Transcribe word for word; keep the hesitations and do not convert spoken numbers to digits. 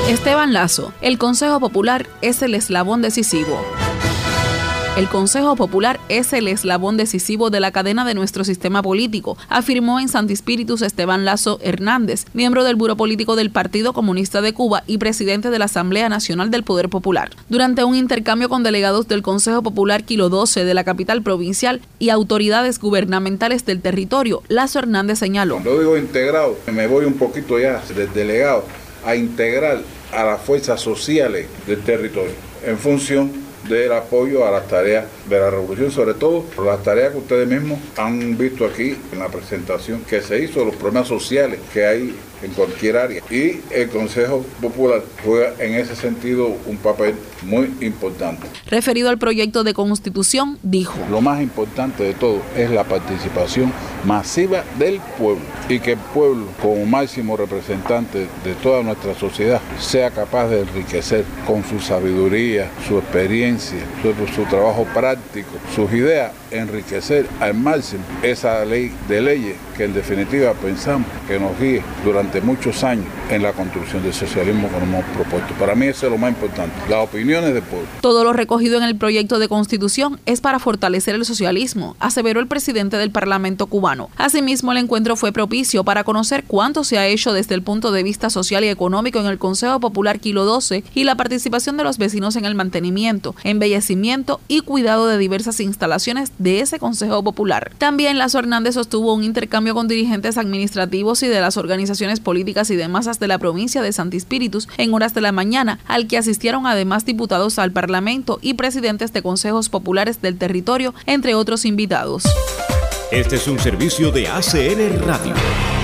Esteban Lazo, el Consejo Popular es el eslabón decisivo. El Consejo Popular es el eslabón decisivo de la cadena de nuestro sistema político, afirmó en Santi Spíritus Esteban Lazo Hernández, miembro del Buró Político del Partido Comunista de Cuba y presidente de la Asamblea Nacional del Poder Popular. Durante un intercambio con delegados del Consejo Popular Kilo doce de la capital provincial y autoridades gubernamentales del territorio, Lazo Hernández señaló. Cuando digo integrado, me voy un poquito ya del delegado a integrar a las fuerzas sociales del territorio en función del apoyo a las tareas de la revolución, sobre todo por las tareas que ustedes mismos han visto aquí en la presentación que se hizo, los problemas sociales que hay en cualquier área. Y el Consejo Popular juega en ese sentido un papel muy importante. Referido al proyecto de constitución, dijo: lo más importante de todo es la participación masiva del pueblo y que el pueblo, como máximo representante de toda nuestra sociedad, sea capaz de enriquecer con su sabiduría, su experiencia, su, su trabajo práctico, sus ideas, enriquecer al máximo esa ley de leyes que en definitiva pensamos que nos guíe durante muchos años en la construcción del socialismo que nos hemos propuesto. Para mí eso es lo más importante, las opiniones del pueblo. Todo lo recogido en el proyecto de constitución es para fortalecer el socialismo, aseveró el presidente del Parlamento cubano. Asimismo, el encuentro fue propicio para conocer cuánto se ha hecho desde el punto de vista social y económico en el Consejo Popular Kilo doce y la participación de los vecinos en el mantenimiento, embellecimiento y cuidado de diversas instalaciones de ese Consejo Popular. También Lazo Hernández sostuvo un intercambio con dirigentes administrativos y de las organizaciones políticas y de masas de la provincia de Santi Spíritus en horas de la mañana, al que asistieron además diputados al Parlamento y presidentes de consejos populares del territorio, entre otros invitados. Este es un servicio de A C N Radio.